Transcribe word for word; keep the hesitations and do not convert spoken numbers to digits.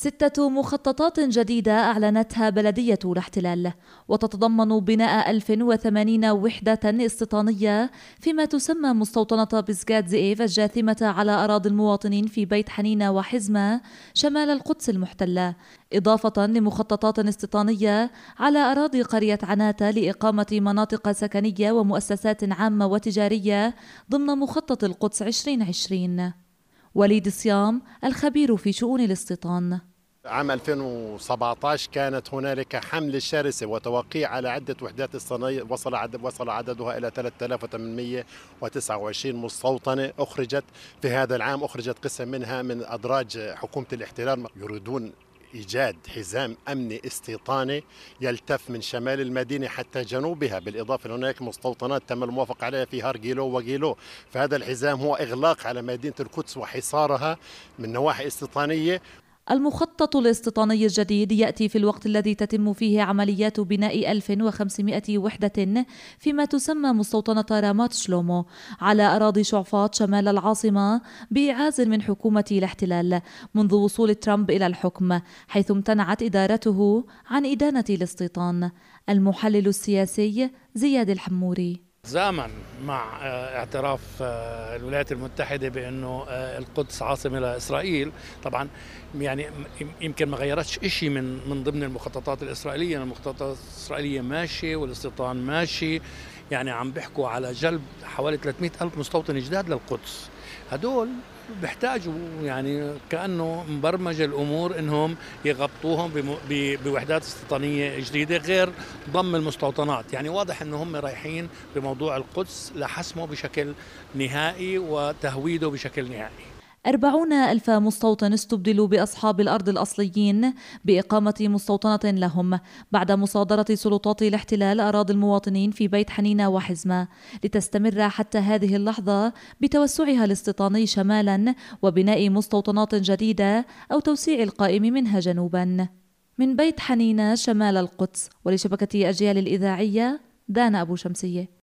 ستة مخططات جديدة أعلنتها بلدية الاحتلال، وتتضمن بناء ألف وثمانين وحدة استيطانية فيما تسمى مستوطنة بسكات زئيف الجاثمة على أراضي المواطنين في بيت حنينة وحزمة شمال القدس المحتلة، إضافة لمخططات استيطانية على أراضي قرية عناتة لإقامة مناطق سكنية ومؤسسات عامة وتجارية ضمن مخطط القدس عشرين عشرين. وليد صيام الخبير في شؤون الاستيطان. عام ألفين وسبعة عشر كانت هنالك حملة شرسة وتوقيع على عدة وحدات استيطانية وصل عدد وصل عددها إلى ثلاثة آلاف وثمانمئة وتسعة وعشرين مستوطنة أخرجت في هذا العام. أخرجت قسم منها من أدراج حكومة الاحتلال. يريدون إيجاد حزام أمني استيطاني يلتف من شمال المدينة حتى جنوبها، بالإضافة هناك مستوطنات تم الموافقة عليها في هارجيلو وجيلو. فهذا الحزام هو إغلاق على مدينة القدس وحصارها من نواحي استيطانية. المخطط الاستيطاني الجديد يأتي في الوقت الذي تتم فيه عمليات بناء ألف وخمسمئة وحدة فيما تسمى مستوطنة رامات شلومو على أراضي شعفاط شمال العاصمة بإعاز من حكومة الاحتلال منذ وصول ترامب إلى الحكم، حيث امتنعت إدارته عن إدانة الاستيطان. المحلل السياسي زياد الحموري: زامن مع اعتراف الولايات المتحدة بأنه القدس عاصمة لإسرائيل، طبعا يعني يمكن ما غيرتش شيء من من ضمن المخططات الإسرائيلية. المخططات الإسرائيلية ماشي والاستيطان ماشي، يعني عم بيحكوا على جلب حوالي ثلاثمئة ألف مستوطن جداد للقدس. هدول بيحتاجوا يعني كأنه مبرمجة الأمور إنهم يغطوهم بوحدات استيطانية جديدة غير ضم المستوطنات. يعني واضح إنه هم رايحين بموضوع القدس لحسمه بشكل نهائي وتهويده بشكل نهائي. أربعون ألف مستوطن استبدلوا بأصحاب الأرض الأصليين بإقامة مستوطنة لهم بعد مصادرة سلطات الاحتلال أراضي المواطنين في بيت حنينة وحزمة، لتستمر حتى هذه اللحظة بتوسعها الاستيطاني شمالا وبناء مستوطنات جديدة أو توسيع القائم منها جنوبا. من بيت حنينة شمال القدس، ولشبكة أجيال الإذاعية، دانا أبو شمسية.